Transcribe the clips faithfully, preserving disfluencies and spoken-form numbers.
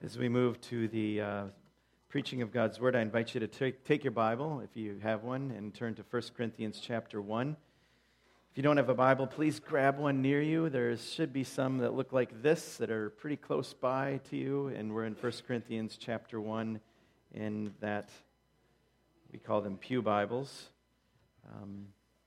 As we move to the uh, preaching of God's Word, I invite you to take, take your Bible, if you have one, and turn to First Corinthians chapter one. If you don't have a Bible, please grab one near you. There should be some that look like this that are pretty close by to you, and we're in First Corinthians chapter one, in that we call them pew Bibles. Um,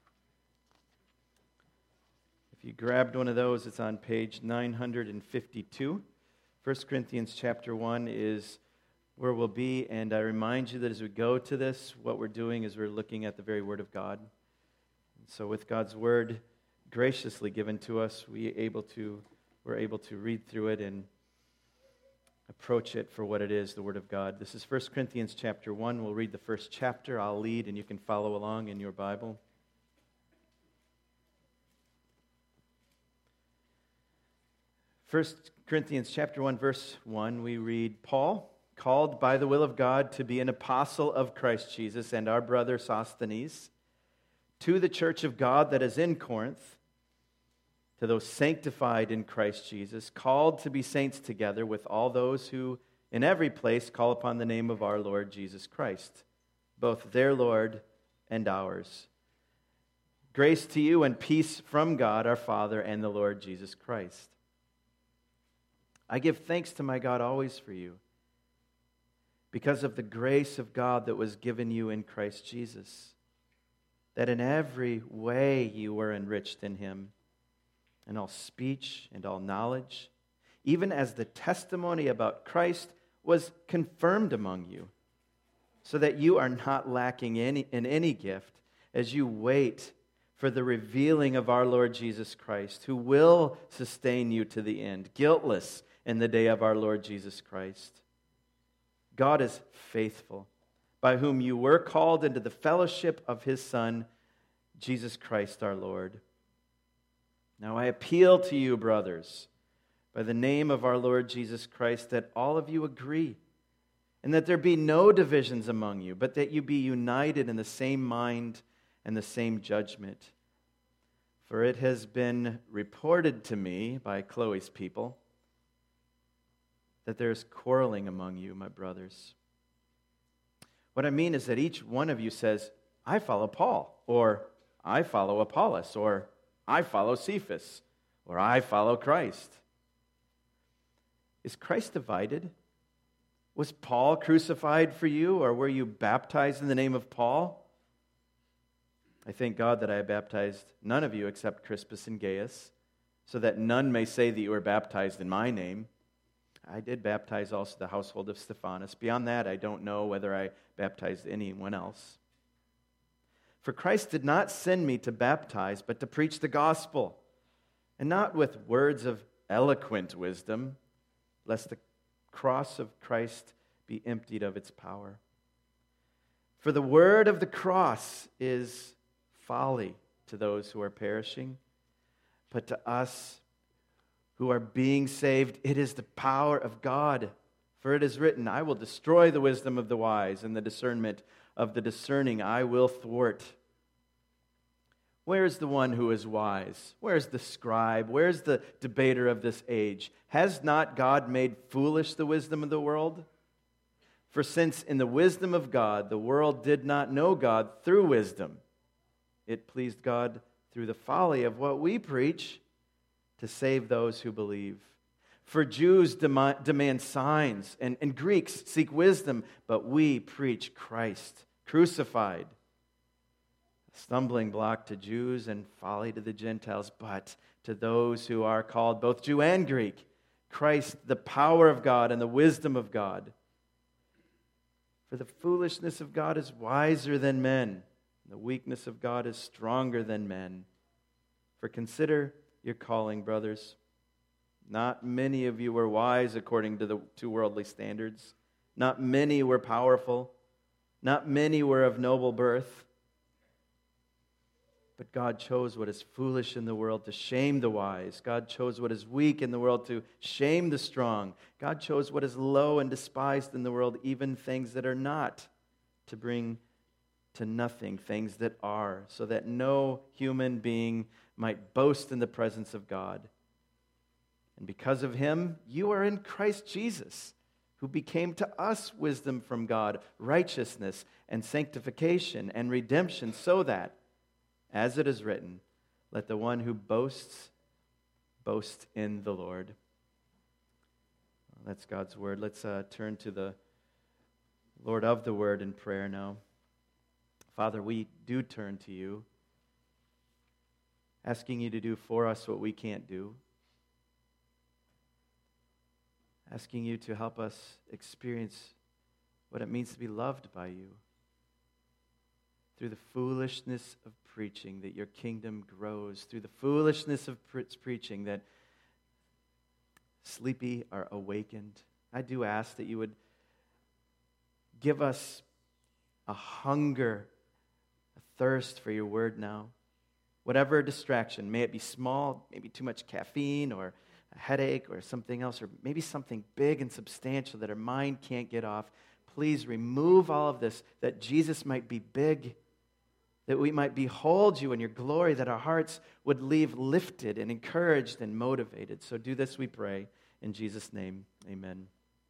if you grabbed one of those, it's on page nine fifty-two. First Corinthians chapter one is where we'll be, and I remind you that as we go to this, what we're doing is we're looking at the very Word of God. So with God's Word graciously given to us, we able to, we're able to read through it and approach it for what it is, the Word of God. This is First Corinthians chapter one. We'll read the first chapter. I'll lead, and you can follow along in your Bible. First Corinthians chapter one, verse one, we read, Paul, called by the will of God to be an apostle of Christ Jesus, and our brother Sosthenes, to the church of God that is in Corinth, to those sanctified in Christ Jesus, called to be saints together with all those who in every place call upon the name of our Lord Jesus Christ, both their Lord and ours. Grace to you and peace from God our Father and the Lord Jesus Christ. I give thanks to my God always for you, because of the grace of God that was given you in Christ Jesus, that in every way you were enriched in Him, in all speech and all knowledge, even as the testimony about Christ was confirmed among you, so that you are not lacking any, in any gift as you wait for the revealing of our Lord Jesus Christ, who will sustain you to the end, guiltless in the day of our Lord Jesus Christ. God is faithful, by whom you were called into the fellowship of His Son, Jesus Christ our Lord. Now I appeal to you, brothers, by the name of our Lord Jesus Christ, that all of you agree, and that there be no divisions among you, but that you be united in the same mind and the same judgment. For it has been reported to me by Chloe's people that there is quarreling among you, my brothers. What I mean is that each one of you says, I follow Paul, or I follow Apollos, or I follow Cephas, or I follow Christ. Is Christ divided? Was Paul crucified for you, or were you baptized in the name of Paul? I thank God that I have baptized none of you except Crispus and Gaius, so that none may say that you were baptized in my name. I did baptize also the household of Stephanas. Beyond that, I don't know whether I baptized anyone else. For Christ did not send me to baptize, but to preach the gospel, and not with words of eloquent wisdom, lest the cross of Christ be emptied of its power. For the word of the cross is folly to those who are perishing, but to us who are being saved, it is the power of God. For it is written, I will destroy the wisdom of the wise, and the discernment of the discerning I will thwart. Where is the one who is wise? Where is the scribe? Where is the debater of this age? Has not God made foolish the wisdom of the world? For since in the wisdom of God the world did not know God through wisdom, it pleased God through the folly of what we preach to save those who believe. For Jews demand, demand signs, and, and Greeks seek wisdom, but we preach Christ crucified, a stumbling block to Jews and folly to the Gentiles, but to those who are called both Jew and Greek, Christ, the power of God and the wisdom of God. For the foolishness of God is wiser than men, and the weakness of God is stronger than men. For consider your calling, brothers. Not many of you were wise according to the to worldly standards. Not many were powerful. Not many were of noble birth. But God chose what is foolish in the world to shame the wise. God chose what is weak in the world to shame the strong. God chose what is low and despised in the world, even things that are not, to bring to nothing things that are, so that no human being might boast in the presence of God. And because of Him, you are in Christ Jesus, who became to us wisdom from God, righteousness and sanctification and redemption, so that, as it is written, let the one who boasts boast in the Lord. That's God's word. Let's uh, turn to the Lord of the word in prayer now. Father, we do turn to you, asking you to do for us what we can't do, asking you to help us experience what it means to be loved by you through the foolishness of preaching, that your kingdom grows, through the foolishness of pre- preaching, that sleepy are awakened. I do ask that you would give us a hunger, a thirst for your word now. Whatever distraction, may it be small, maybe too much caffeine or a headache or something else, or maybe something big and substantial that our mind can't get off. Please remove all of this, that Jesus might be big, that we might behold you in your glory, that our hearts would leave lifted and encouraged and motivated. So do this, we pray, in Jesus' name, amen.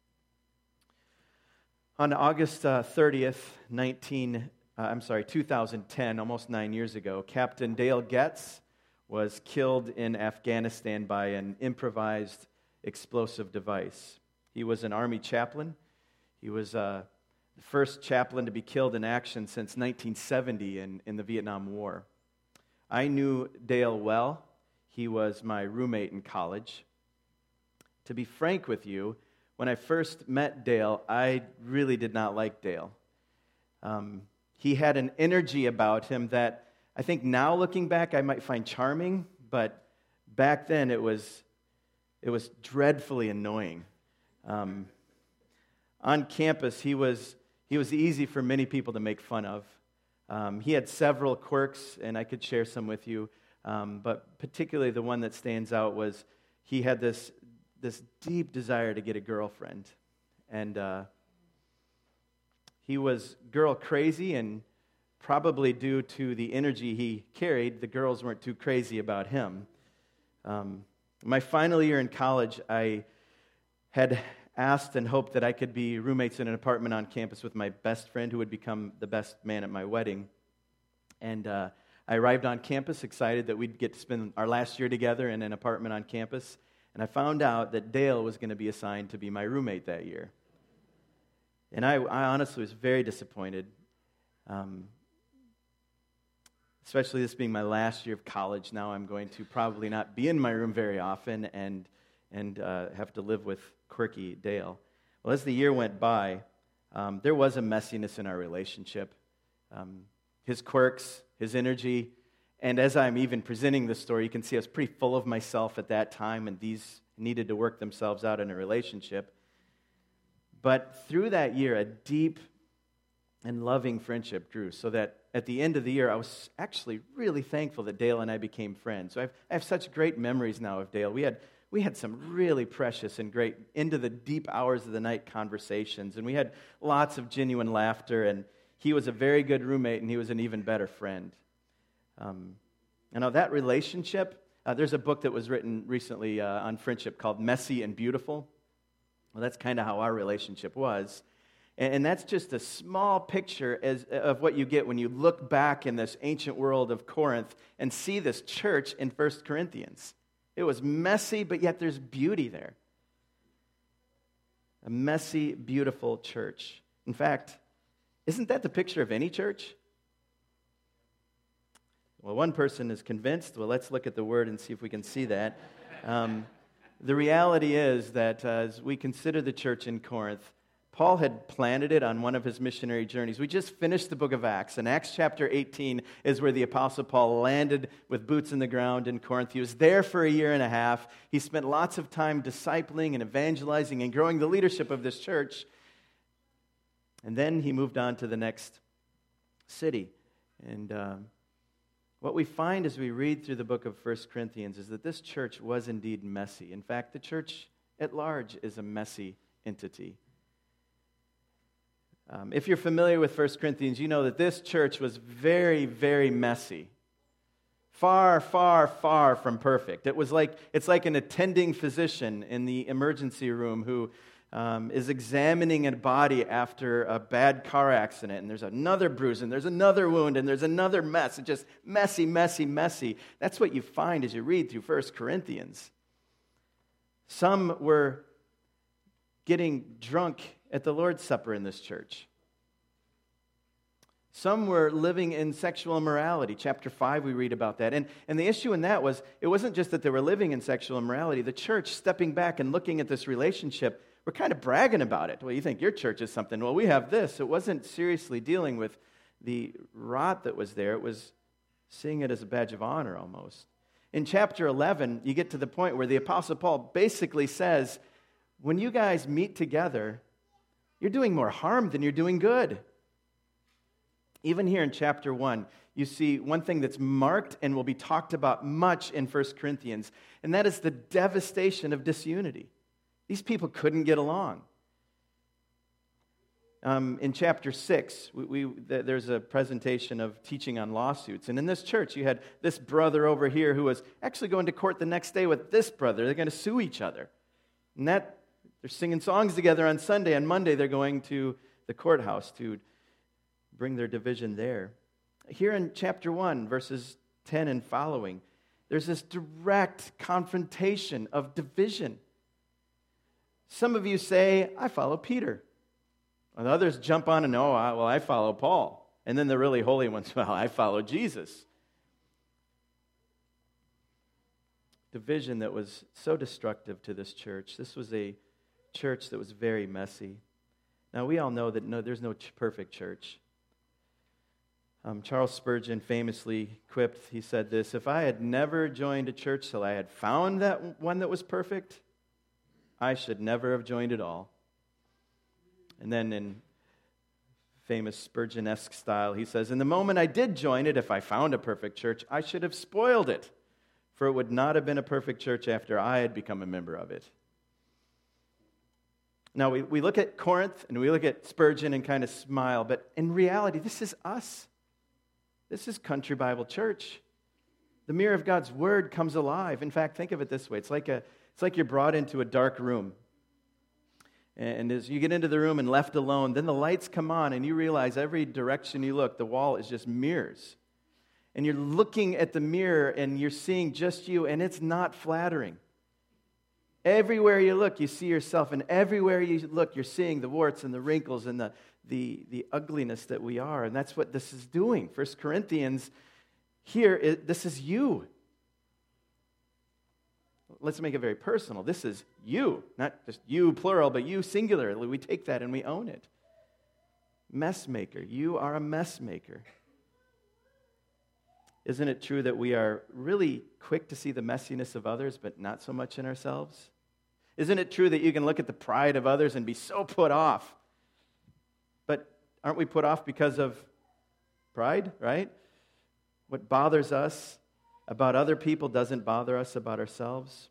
On August uh, thirtieth, nineteen, uh, I'm sorry, two thousand ten, almost nine years ago, Captain Dale Getz was killed in Afghanistan by an improvised explosive device. He was an Army chaplain. He was uh, the first chaplain to be killed in action since nineteen seventy in, in the Vietnam War. I knew Dale well. He was my roommate in college. To be frank with you, when I first met Dale, I really did not like Dale. Um, he had an energy about him that I think now looking back I might find charming, but back then it was it was dreadfully annoying. Um, on campus, he was he was easy for many people to make fun of. Um, he had several quirks, and I could share some with you, um, but particularly the one that stands out was he had this this deep desire to get a girlfriend, and uh, he was girl crazy, and probably due to the energy he carried, the girls weren't too crazy about him. Um, my final year in college, I had asked and hoped that I could be roommates in an apartment on campus with my best friend who would become the best man at my wedding. And uh, I arrived on campus excited that we'd get to spend our last year together in an apartment on campus. And I found out that Dale was going to be assigned to be my roommate that year. And I, I honestly was very disappointed, um, especially this being my last year of college. Now I'm going to probably not be in my room very often and and uh, have to live with quirky Dale. Well, as the year went by, um, there was a messiness in our relationship. Um, his quirks, his energy, and as I'm even presenting this story, you can see I was pretty full of myself at that time, and these needed to work themselves out in a relationship. But through that year, a deep and loving friendship grew, so that at the end of the year, I was actually really thankful that Dale and I became friends. So I've, I have such great memories now of Dale. We had we had some really precious and great, into the deep hours of the night conversations, and we had lots of genuine laughter, and he was a very good roommate, and he was an even better friend. Um, and now that relationship, uh, there's a book that was written recently uh, on friendship called Messy and Beautiful. Well, that's kind of how our relationship was. And, and that's just a small picture as, of what you get when you look back in this ancient world of Corinth and see this church in First Corinthians. It was messy, but yet there's beauty there. A messy, beautiful church. In fact, isn't that the picture of any church? Well, one person is convinced. Well, let's look at the word and see if we can see that. Um, the reality is that uh, as we consider the church in Corinth, Paul had planted it on one of his missionary journeys. We just finished the book of Acts, and Acts chapter eighteen is where the Apostle Paul landed with boots in the ground in Corinth. He was there for a year and a half. He spent lots of time discipling and evangelizing and growing the leadership of this church. And then he moved on to the next city. And uh, what we find as we read through the book of First Corinthians is that this church was indeed messy. In fact, the church at large is a messy entity. Um, if you're familiar with First Corinthians, you know that this church was very, very messy. Far, far, far from perfect. It was like it's like an attending physician in the emergency room who um, is examining a body after a bad car accident, and there's another bruise, and there's another wound, and there's another mess. It's just messy, messy, messy. That's what you find as you read through First Corinthians. Some were getting drunk at the Lord's Supper in this church. Some were living in sexual immorality. Chapter five, we read about that. And, and the issue in that was, it wasn't just that they were living in sexual immorality. The church, stepping back and looking at this relationship, we're kind of bragging about it. Well, you think your church is something. Well, we have this. It wasn't seriously dealing with the rot that was there. It was seeing it as a badge of honor almost. In chapter eleven, you get to the point where the Apostle Paul basically says, when you guys meet together, you're doing more harm than you're doing good. Even here in chapter one, you see one thing that's marked and will be talked about much in First Corinthians, and that is the devastation of disunity. These people couldn't get along. Um, in chapter six, we, we, there's a presentation of teaching on lawsuits. And in this church, you had this brother over here who was actually going to court the next day with this brother. They're going to sue each other. And that, they're singing songs together on Sunday. On Monday, they're going to the courthouse to bring their division there. Here in chapter one, verses ten and following, there's this direct confrontation of division. Some of you say, I follow Peter. And others jump on and, oh, well, I follow Paul. And then the really holy ones, well, I follow Jesus. Division that was so destructive to this church. This was a church that was very messy. Now, we all know that no, there's no perfect church. Um, Charles Spurgeon famously quipped, he said this, if I had never joined a church till I had found that one that was perfect, I should never have joined at all. And then in famous Spurgeon-esque style, he says, in the moment I did join it, if I found a perfect church, I should have spoiled it, for it would not have been a perfect church after I had become a member of it. Now, we, we look at Corinth and we look at Spurgeon and kind of smile, but in reality, this is us. This is Country Bible Church. The mirror of God's Word comes alive. In fact, think of it this way. It's like a, it's like you're brought into a dark room. And as you get into the room and left alone, then the lights come on and you realize every direction you look, the wall is just mirrors. And you're looking at the mirror and you're seeing just you, and it's not flattering. Everywhere you look, you see yourself, and everywhere you look, you're seeing the warts and the wrinkles and the, the, the ugliness that we are. And that's what this is doing. First Corinthians, here, it, this is you. Let's make it very personal. This is you, not just you plural, but you singular. We take that and we own it. Mess maker. You are a mess maker. Isn't it true that we are really quick to see the messiness of others, but not so much in ourselves? Isn't it true that you can look at the pride of others and be so put off? But aren't we put off because of pride, right? What bothers us about other people doesn't bother us about ourselves.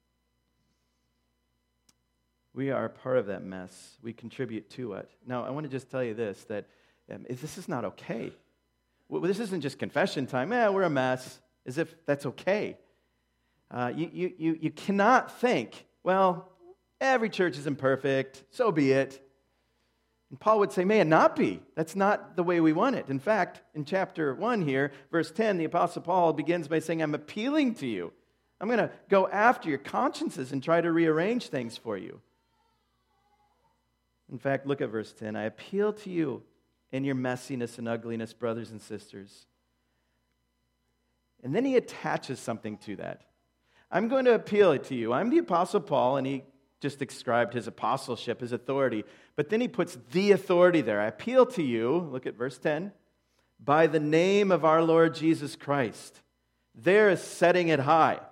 We are a part of that mess. We contribute to it. Now, I want to just tell you this, that um, this is not okay. Well, this isn't just confession time. Eh, we're a mess, as if that's okay. Uh, you, you, you, you cannot think, well, every church is imperfect, so be it. And Paul would say, may it not be. That's not the way we want it. In fact, in chapter one here, verse ten, the Apostle Paul begins by saying, I'm appealing to you. I'm going to go after your consciences and try to rearrange things for you. In fact, look at verse ten. I appeal to you in your messiness and ugliness, brothers and sisters. And then he attaches something to that. I'm going to appeal it to you. I'm the Apostle Paul, and he just described his apostleship, his authority. But then he puts the authority there. I appeal to you, look at verse ten, by the name of our Lord Jesus Christ. There is setting it high.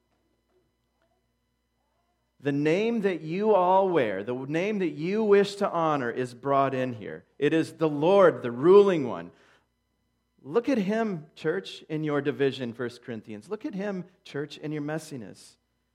The name that you all wear, the name that you wish to honor is brought in here. It is the Lord, the ruling one. Look at him, church, in your division, First Corinthians. Look at him, church, in your messiness.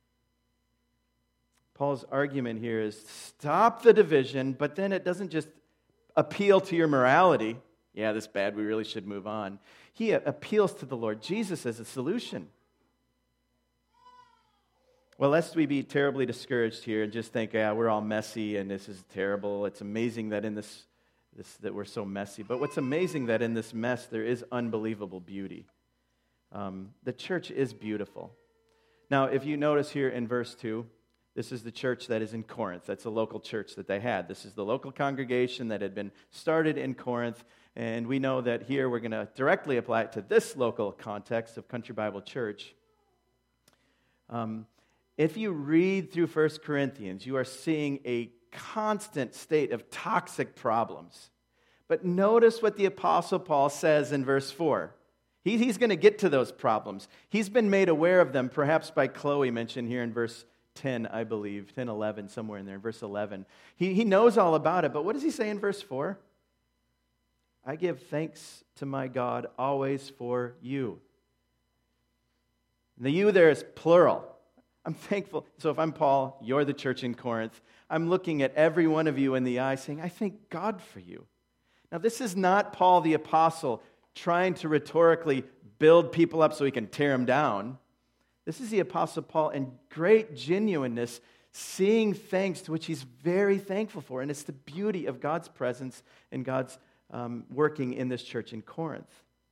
Paul's argument here is stop the division, but then it doesn't just appeal to your morality. Yeah, this is bad, we really should move on. He appeals to the Lord Jesus as a solution. Well, lest we be terribly discouraged here and just think, yeah, we're all messy and this is terrible. It's amazing that in this, this that we're so messy. But what's amazing that in this mess there is unbelievable beauty. Um, the church is beautiful. Now, if you notice here in verse two, this is the church that is in Corinth. That's a local church that they had. This is the local congregation that had been started in Corinth. And we know that here we're going to directly apply it to this local context of Country Bible Church. Um, if you read through First Corinthians, you are seeing a constant state of toxic problems. But notice what the Apostle Paul says in verse four. He, he's going to get to those problems. He's been made aware of them, perhaps by Chloe, mentioned here in verse ten, I believe, ten, eleven, somewhere in there, verse eleven. He, he knows all about it, but what does he say in verse four? I give thanks to my God always for you. And the you there is plural. I'm thankful. So if I'm Paul, you're the church in Corinth, I'm looking at every one of you in the eye saying, I thank God for you. Now, this is not Paul the apostle trying to rhetorically build people up so he can tear them down. This is the Apostle Paul in great genuineness, seeing things to which he's very thankful for. And it's the beauty of God's presence and God's um, working in this church in Corinth.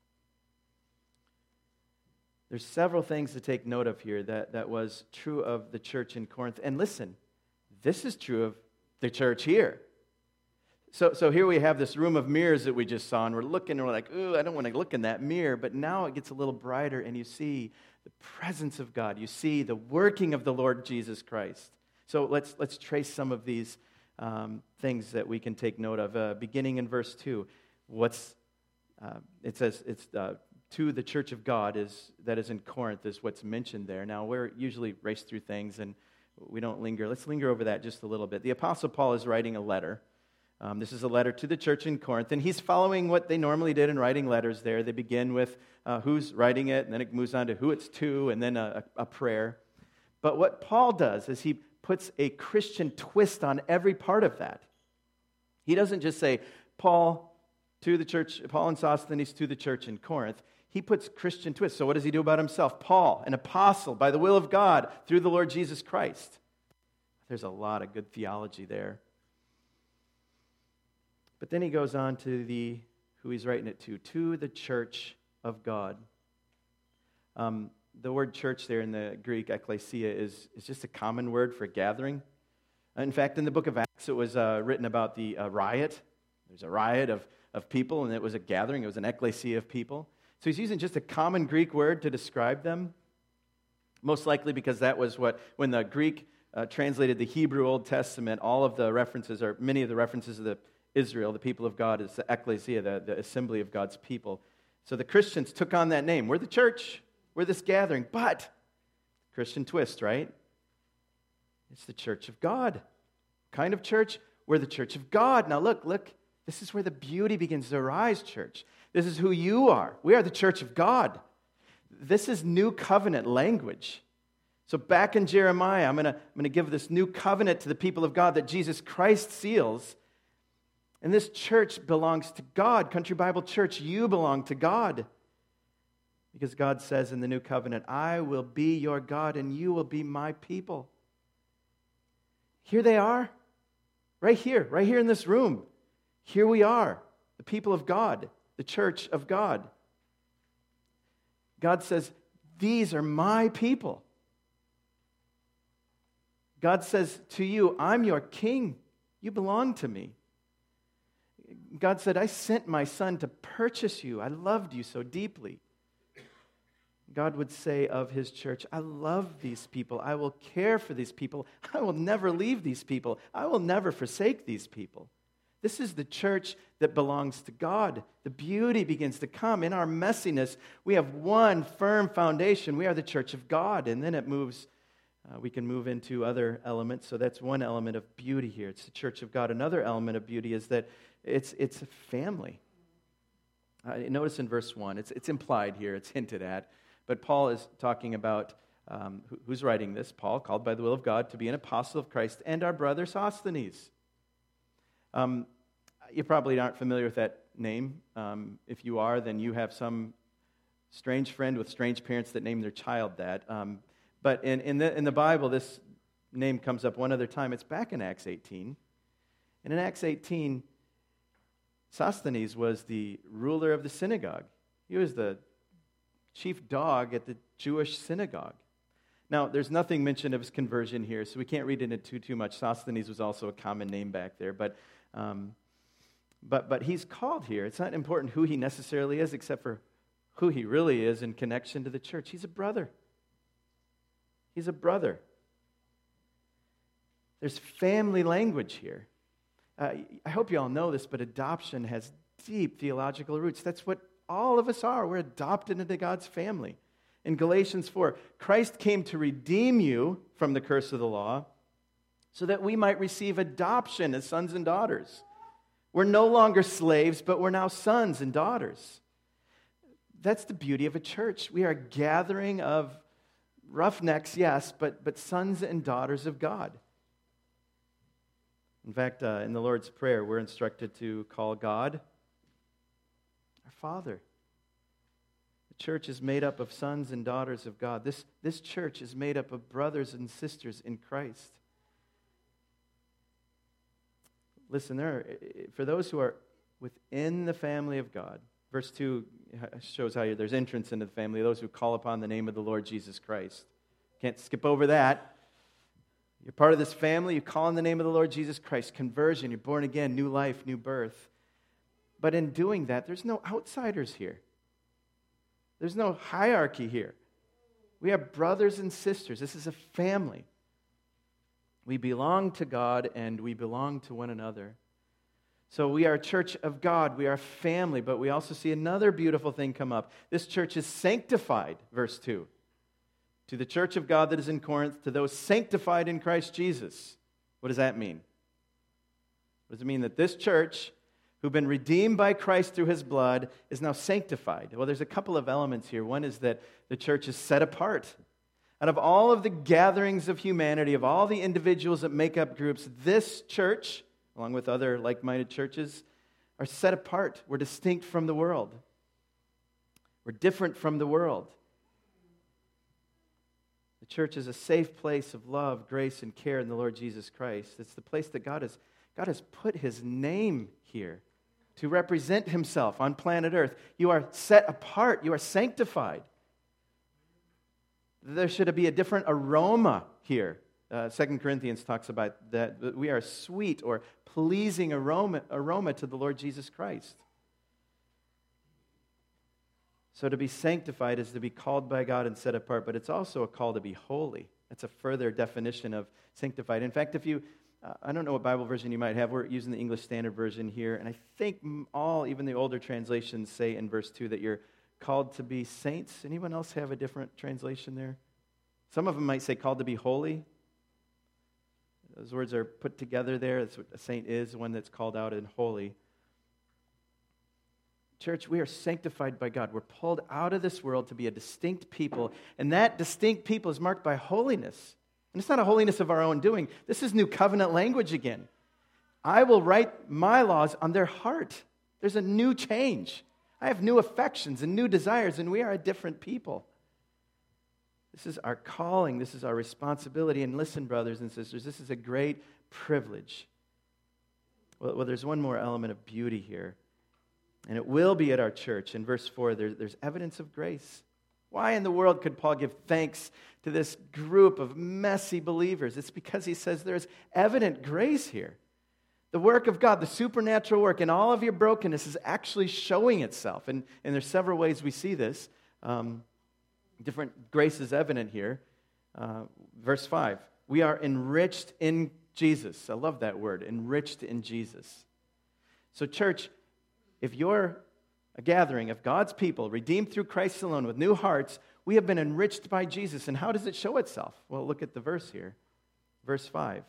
There's several things to take note of here that, that was true of the church in Corinth. And listen, this is true of the church here. So, so here we have this room of mirrors that we just saw, and we're looking, and we're like, ooh, I don't want to look in that mirror. But now it gets a little brighter, and you see the presence of God. You see the working of the Lord Jesus Christ. So let's let's trace some of these um, things that we can take note of. Uh, beginning in verse two, what's uh, it says it's uh, to the church of God is that is in Corinth is what's mentioned there. Now we're usually race through things and we don't linger. Let's linger over that just a little bit. The Apostle Paul is writing a letter. Um, this is a letter to the church in Corinth, and he's following what they normally did in writing letters there. They begin with uh, who's writing it, and then it moves on to who it's to, and then a, a prayer. But what Paul does is he puts a Christian twist on every part of that. He doesn't just say, Paul to the church, Paul and Sosthenes to the church in Corinth. He puts Christian twists. So what does he do about himself? Paul, an apostle by the will of God through the Lord Jesus Christ. There's a lot of good theology there. But then he goes on to the who he's writing it to, to the church of God. Um, the word church there in the Greek, ekklesia, is, is just a common word for gathering. In fact, in the book of Acts, it was uh, written about the uh, riot. There's a riot of, of people, and it was a gathering. It was an ekklesia of people. So he's using just a common Greek word to describe them, most likely because that was what, when the Greek uh, translated the Hebrew Old Testament, all of the references, or many of the references of the Israel, the people of God, is the ekklesia, the, the assembly of God's people. So the Christians took on that name. We're the church. We're this gathering. But, Christian twist, right? It's the church of God. Kind of church? We're the church of God. Now look, look. This is where the beauty begins to arise, church. This is who you are. We are the church of God. This is new covenant language. So back in Jeremiah, I'm going to I'm going to give this new covenant to the people of God that Jesus Christ seals. And this church belongs to God. Country Bible Church, you belong to God. Because God says in the new covenant, I will be your God and you will be my people. Here they are. Right here, right here in this room. Here we are, the people of God, the church of God. God says, these are my people. God says to you, I'm your king. You belong to me. God said, I sent my son to purchase you. I loved you so deeply. God would say of his church, I love these people. I will care for these people. I will never leave these people. I will never forsake these people. This is the church that belongs to God. The beauty begins to come. In our messiness, we have one firm foundation. We are the church of God. And then it moves, uh, we can move into other elements. So that's one element of beauty here. It's the church of God. Another element of beauty is that it's it's a family. Uh, notice in verse one, it's, it's implied here, it's hinted at. But Paul is talking about, um, who, who's writing this? Paul, called by the will of God to be an apostle of Christ, and our brother Sosthenes. Um, you probably aren't familiar with that name. Um, if you are, then you have some strange friend with strange parents that name their child that. Um, But in, in, the, in the Bible, this name comes up one other time. It's back in Acts eighteen. And in Acts eighteen, Sosthenes was the ruler of the synagogue. He was the chief dog at the Jewish synagogue. Now, there's nothing mentioned of his conversion here, so we can't read into too, too much. Sosthenes was also a common name back there, but, um, but, but he's called here. It's not important who he necessarily is, except for who he really is in connection to the church. He's a brother. He's a brother. There's family language here. Uh, I hope you all know this, but adoption has deep theological roots. That's what all of us are. We're adopted into God's family. In Galatians four, Christ came to redeem you from the curse of the law so that we might receive adoption as sons and daughters. We're no longer slaves, but we're now sons and daughters. That's the beauty of a church. We are a gathering of roughnecks, yes, but, but sons and daughters of God. In fact, uh, in the Lord's Prayer, we're instructed to call God our Father. The church is made up of sons and daughters of God. This, this church is made up of brothers and sisters in Christ. Listen, there are, for those who are within the family of God, verse two shows how there's entrance into the family, those who call upon the name of the Lord Jesus Christ. Can't skip over that. You're part of this family, you call on the name of the Lord Jesus Christ. Conversion, you're born again, new life, new birth. But in doing that, there's no outsiders here. There's no hierarchy here. We are brothers and sisters. This is a family. We belong to God and we belong to one another. So we are a church of God. We are a family, but we also see another beautiful thing come up. This church is sanctified, verse two. To the church of God that is in Corinth, to those sanctified in Christ Jesus. What does that mean? What does it mean that this church, who've been redeemed by Christ through his blood, is now sanctified? Well, there's a couple of elements here. One is that the church is set apart. Out of all of the gatherings of humanity, of all the individuals that make up groups, this church, along with other like-minded churches, are set apart. We're distinct from the world. We're different from the world. The church is a safe place of love, grace, and care in the Lord Jesus Christ. It's the place that God has, God has put his name here to represent himself on planet Earth. You are set apart. You are sanctified. There should be a different aroma here. Uh, Second Corinthians talks about that, that we are sweet or pleasing aroma, aroma to the Lord Jesus Christ. So to be sanctified is to be called by God and set apart, but it's also a call to be holy. That's a further definition of sanctified. In fact, if you, uh, I don't know what Bible version you might have. We're using the English Standard Version here, and I think all, even the older translations say in verse two that you're called to be saints. Anyone else have a different translation there? Some of them might say called to be holy. Those words are put together there. That's what a saint is, one that's called out and holy. Church, we are sanctified by God. We're pulled out of this world to be a distinct people, and that distinct people is marked by holiness. And it's not a holiness of our own doing. This is new covenant language again. I will write my laws on their heart. There's a new change. I have new affections and new desires, and we are a different people. This is our calling. This is our responsibility. And listen, brothers and sisters, this is a great privilege. Well, well there's one more element of beauty here. And it will be at our church. In verse four, there, there's evidence of grace. Why in the world could Paul give thanks to this group of messy believers? It's because he says there's evident grace here. The work of God, the supernatural work in all of your brokenness is actually showing itself. And, and there's several ways we see this. Um, different grace is evident here. Uh, verse five, we are enriched in Jesus. I love that word, enriched in Jesus. So church, if you're a gathering of God's people, redeemed through Christ alone, with new hearts, we have been enriched by Jesus. And how does it show itself? Well, look at the verse here. Verse five.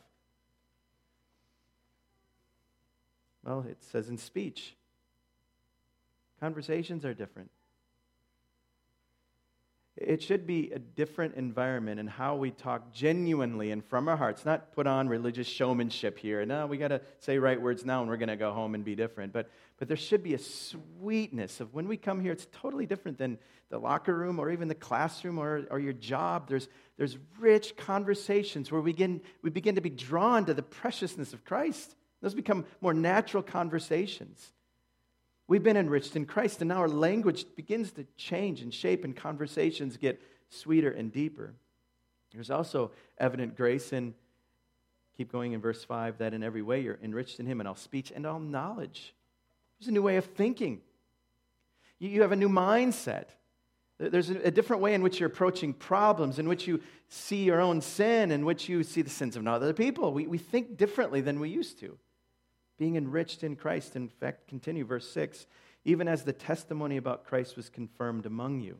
Well, it says in speech. Conversations are different. It should be a different environment in how we talk genuinely and from our hearts, not put on religious showmanship here. No, we got to say right words now and we're going to go home and be different. But, but there should be a sweetness of when we come here, it's totally different than the locker room or even the classroom or, or your job. There's, there's rich conversations where we begin, we begin to be drawn to the preciousness of Christ. Those become more natural conversations. We've been enriched in Christ, and now our language begins to change and shape, and conversations get sweeter and deeper. There's also evident grace in, keep going in verse five, that in every way you're enriched in Him in all speech and all knowledge. There's a new way of thinking. You, you have a new mindset. There's a, a different way in which you're approaching problems, in which you see your own sin, in which you see the sins of other people. We, we think differently than we used to. Being enriched in Christ. In fact, continue verse six, even as the testimony about Christ was confirmed among you.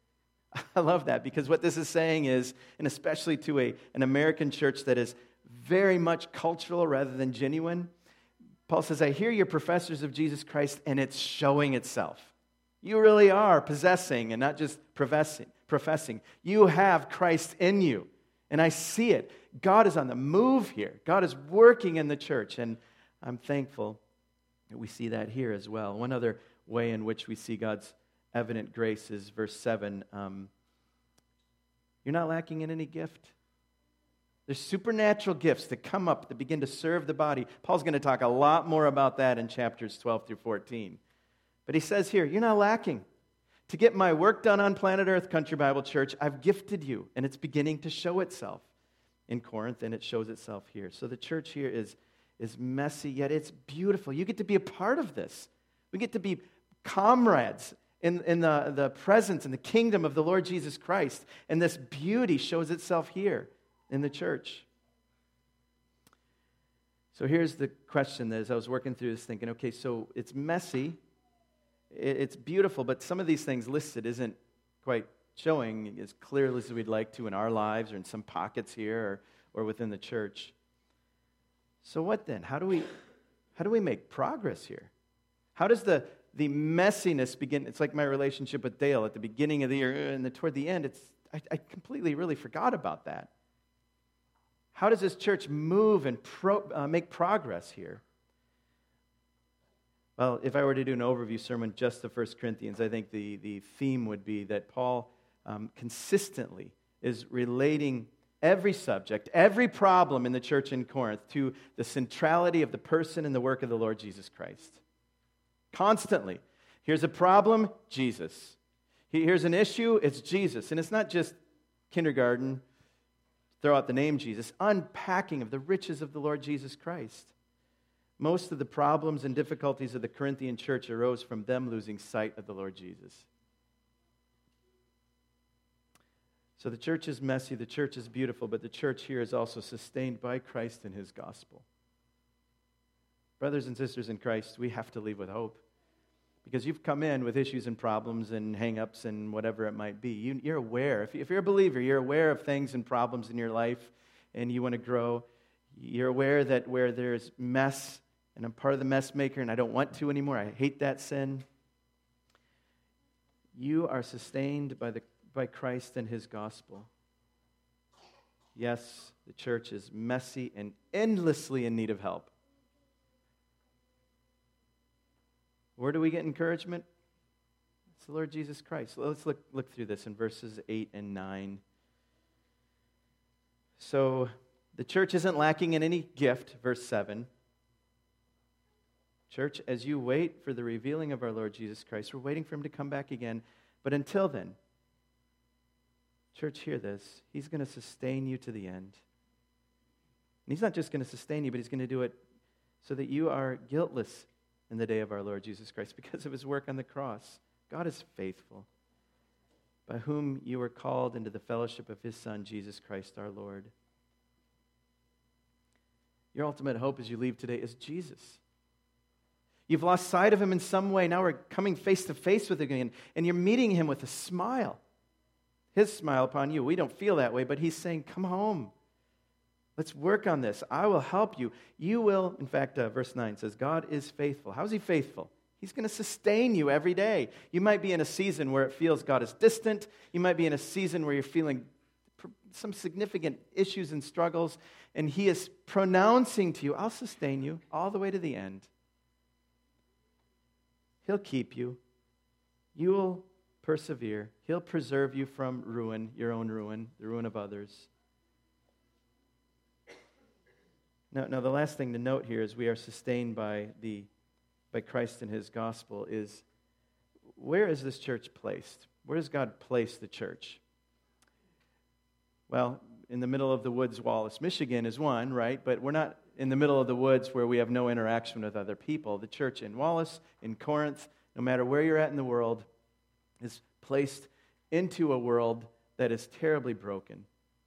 I love that, because what this is saying is, and especially to a, an American church that is very much cultural rather than genuine, Paul says, I hear you're professors of Jesus Christ, and it's showing itself. You really are possessing and not just professing. professing. You have Christ in you, and I see it. God is on the move here. God is working in the church, and I'm thankful that we see that here as well. One other way in which we see God's evident grace is verse seven. Um, you're not lacking in any gift. There's supernatural gifts that come up that begin to serve the body. Paul's going to talk a lot more about that in chapters twelve through fourteen. But he says here, you're not lacking. To get my work done on planet Earth, Country Bible Church, I've gifted you, and it's beginning to show itself in Corinth, and it shows itself here. So the church here is is messy, yet it's beautiful. You get to be a part of this. We get to be comrades in, in the, the presence and the kingdom of the Lord Jesus Christ. And this beauty shows itself here in the church. So here's the question that as I was working through this, thinking, okay, so it's messy, it's beautiful, but some of these things listed isn't quite showing as clearly as we'd like to in our lives or in some pockets here or, or within the church. So what then? How do we how do we make progress here? How does the, the messiness begin? It's like my relationship with Dale at the beginning of the year, and then toward the end, it's I, I completely really forgot about that. How does this church move and pro, uh, make progress here? Well, if I were to do an overview sermon just of First Corinthians, I think the, the theme would be that Paul um, consistently is relating every subject, every problem in the church in Corinth to the centrality of the person and the work of the Lord Jesus Christ. Constantly. Here's a problem, Jesus. Here's an issue, it's Jesus. And it's not just kindergarten, throw out the name Jesus, unpacking of the riches of the Lord Jesus Christ. Most of the problems and difficulties of the Corinthian church arose from them losing sight of the Lord Jesus. So the church is messy, the church is beautiful, but the church here is also sustained by Christ and His gospel. Brothers and sisters in Christ, we have to leave with hope. Because you've come in with issues and problems and hang-ups and whatever it might be. You, you're aware. If, if you're a believer, you're aware of things and problems in your life and you want to grow. You're aware that where there's mess, and I'm part of the mess maker and I don't want to anymore, I hate that sin. You are sustained by the by Christ and His gospel. Yes, the church is messy and endlessly in need of help. Where do we get encouragement? It's the Lord Jesus Christ. Let's look, look through this in verses eight and nine. So, the church isn't lacking in any gift, verse seven. Church, as you wait for the revealing of our Lord Jesus Christ, we're waiting for Him to come back again. But until then, church, hear this. He's going to sustain you to the end. And He's not just going to sustain you, but He's going to do it so that you are guiltless in the day of our Lord Jesus Christ because of His work on the cross. God is faithful, by whom you were called into the fellowship of His Son, Jesus Christ our Lord. Your ultimate hope as you leave today is Jesus. You've lost sight of Him in some way. Now we're coming face to face with Him again, and you're meeting Him with a smile. His smile upon you. We don't feel that way, but He's saying, come home. Let's work on this. I will help you. You will, in fact, uh, verse nine says, God is faithful. How is He faithful? He's going to sustain you every day. You might be in a season where it feels God is distant. You might be in a season where you're feeling some significant issues and struggles, and He is pronouncing to you, I'll sustain you all the way to the end. He'll keep you. You will persevere. He'll preserve you from ruin, your own ruin, the ruin of others. Now, now the last thing to note here is we are sustained by the by Christ and His gospel is, where is this church placed? Where does God place the church? Well, in the middle of the woods, Wallace, Michigan is one, right? But we're not in the middle of the woods where we have no interaction with other people. The church in Wallace, in Corinth, no matter where you're at in the world, is placed into a world that is terribly broken.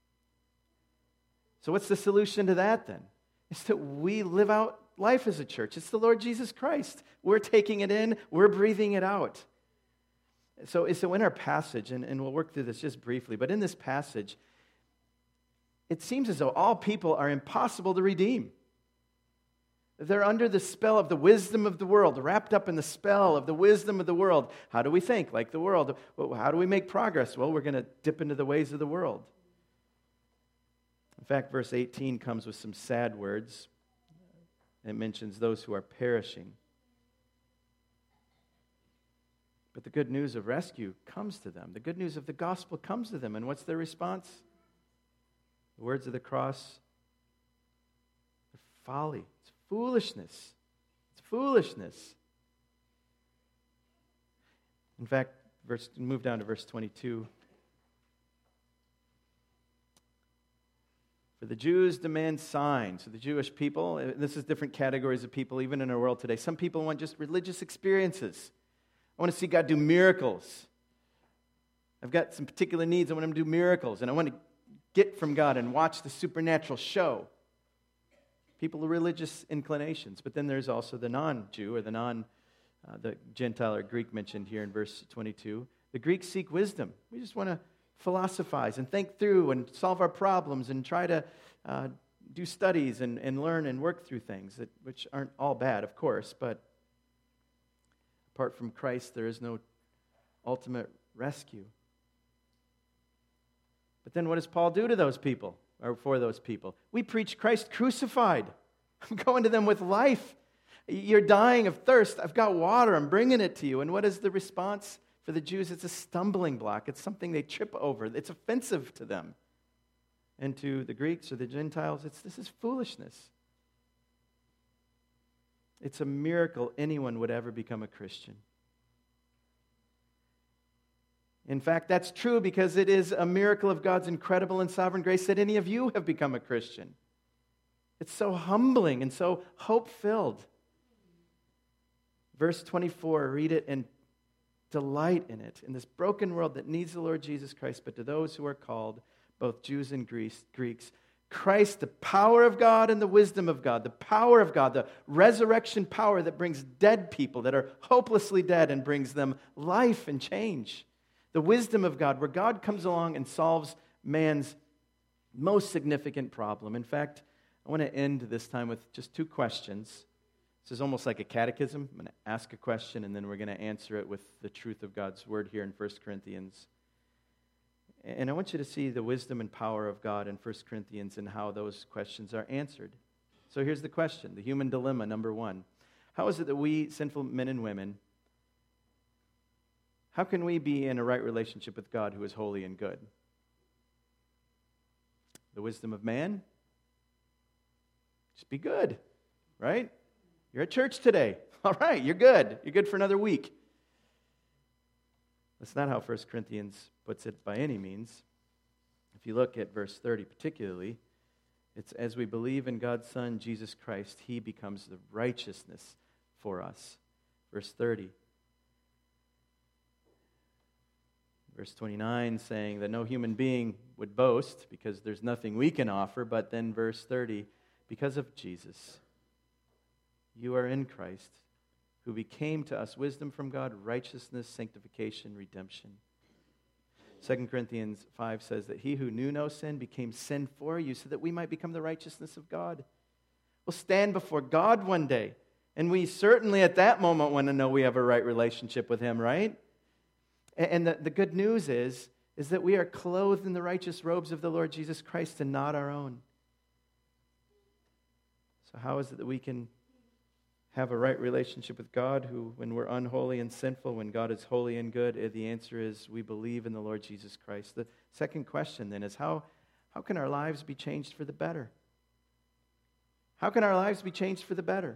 So what's the solution to that then? It's that we live out life as a church. It's the Lord Jesus Christ. We're taking it in, we're breathing it out. So, so in our passage, and, and we'll work through this just briefly, but in this passage, it seems as though all people are impossible to redeem. They're under the spell of the wisdom of the world, wrapped up in the spell of the wisdom of the world. How do we think like the world? How do we make progress? Well, we're going to dip into the ways of the world. In fact, verse eighteen comes with some sad words. It mentions those who are perishing. But the good news of rescue comes to them. The good news of the gospel comes to them. And what's their response? The words of the cross are folly. It's foolishness. It's foolishness. In fact, verse, move down to verse twenty-two. For the Jews demand signs. So the Jewish people, this is different categories of people even in our world today. Some people want just religious experiences. I want to see God do miracles. I've got some particular needs. I want Him to do miracles. And I want to get from God and watch the supernatural show. People with religious inclinations. But then there's also the non-Jew or the non, uh, the Gentile or Greek mentioned here in verse twenty-two. The Greeks seek wisdom. We just want to philosophize and think through and solve our problems and try to uh, do studies and, and learn and work through things, that, which aren't all bad, of course, but apart from Christ, there is no ultimate rescue. But then what does Paul do to those people, or for those people? We preach Christ crucified. I'm going to them with life. You're dying of thirst. I've got water. I'm bringing it to you. And what is the response? For the Jews, it's a stumbling block. It's something they trip over. It's offensive to them. And to the Greeks or the Gentiles, it's this is foolishness. It's a miracle anyone would ever become a Christian. In fact, that's true because it is a miracle of God's incredible and sovereign grace that any of you have become a Christian. It's so humbling and so hope-filled. Verse twenty-four, read it and delight in it, in this broken world that needs the Lord Jesus Christ, but to those who are called, both Jews and Greeks, Christ, the power of God and the wisdom of God, the power of God, the resurrection power that brings dead people that are hopelessly dead and brings them life and change. The wisdom of God, where God comes along and solves man's most significant problem. In fact, I want to end this time with just two questions. This is almost like a catechism. I'm going to ask a question, and then we're going to answer it with the truth of God's word here in First Corinthians. And I want you to see the wisdom and power of God in First Corinthians and how those questions are answered. So here's the question, the human dilemma, number one. How is it that we, sinful men and women, how can we be in a right relationship with God who is holy and good? The wisdom of man? Just be good, right? You're at church today. All right, you're good. You're good for another week. That's not how First Corinthians puts it by any means. If you look at verse thirty particularly, it's as we believe in God's Son, Jesus Christ, He becomes the righteousness for us. Verse thirty. Verse twenty-nine saying that no human being would boast because there's nothing we can offer, but then verse thirty, because of Jesus, you are in Christ, who became to us wisdom from God, righteousness, sanctification, redemption. Second Corinthians five says that He who knew no sin became sin for you so that we might become the righteousness of God. We'll stand before God one day And we certainly at that moment want to know we have a right relationship with Him, right? And the, the good news is, is that we are clothed in the righteous robes of the Lord Jesus Christ and not our own. So how is it that we can have a right relationship with God who, when we're unholy and sinful, when God is holy and good? The answer is we believe in the Lord Jesus Christ. The second question then is how, how can our lives be changed for the better? How can our lives be changed for the better?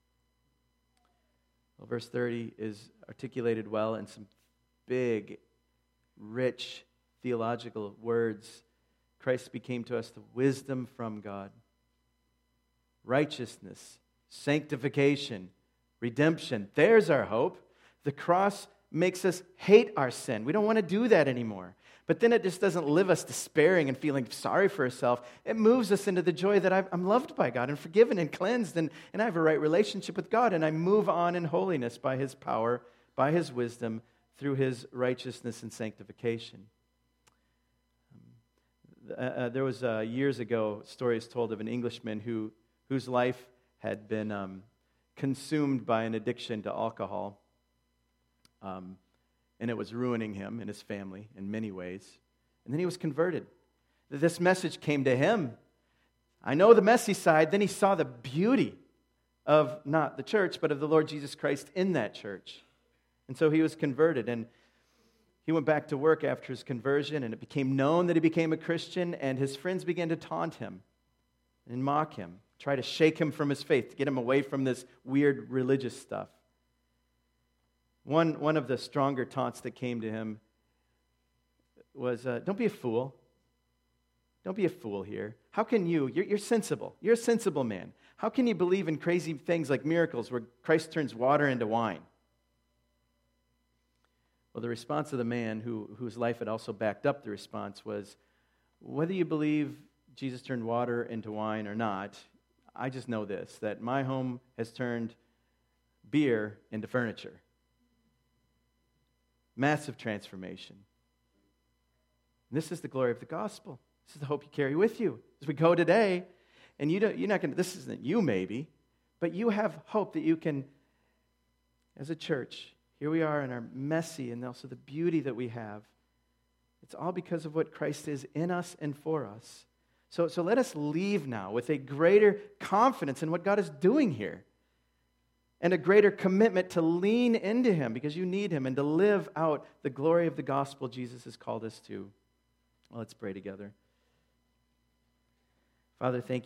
Well, verse thirty is articulated well in some big, rich theological words. Christ became to us the wisdom from God, righteousness, sanctification, redemption. There's our hope. The cross makes us hate our sin. We don't want to do that anymore. But then it just doesn't leave us despairing and feeling sorry for ourselves. It moves us into the joy that I'm loved by God and forgiven and cleansed, and, and I have a right relationship with God, and I move on in holiness by His power, by His wisdom, through His righteousness and sanctification. Um, uh, there was uh, years ago, stories told of an Englishman who whose life had been um, consumed by an addiction to alcohol. Um, and it was ruining him and his family in many ways. And then he was converted. This message came to him. I know the messy side. Then he saw the beauty of not the church, but of the Lord Jesus Christ in that church. And so he was converted. And he went back to work after his conversion, and it became known that he became a Christian, and his friends began to taunt him and mock him, try to shake him from his faith, to get him away from this weird religious stuff. One, one of the stronger taunts that came to him was, uh, don't be a fool. Don't be a fool here. How can you, you're, you're sensible. You're a sensible man. How can you believe in crazy things like miracles where Christ turns water into wine? Well, the response of the man who, whose life had also backed up the response was, whether you believe Jesus turned water into wine or not, I just know this, that my home has turned beer into furniture. Massive transformation. And this is the glory of the gospel. This is the hope you carry with you as we go today. And you don't, you're not going to, this isn't you maybe, but you have hope that you can, as a church, here we are in our messy and also the beauty that we have. It's all because of what Christ is in us and for us. So, so let us leave now with a greater confidence in what God is doing here and a greater commitment to lean into Him because you need Him and to live out the glory of the gospel Jesus has called us to. Well, let's pray together. Father, thank you.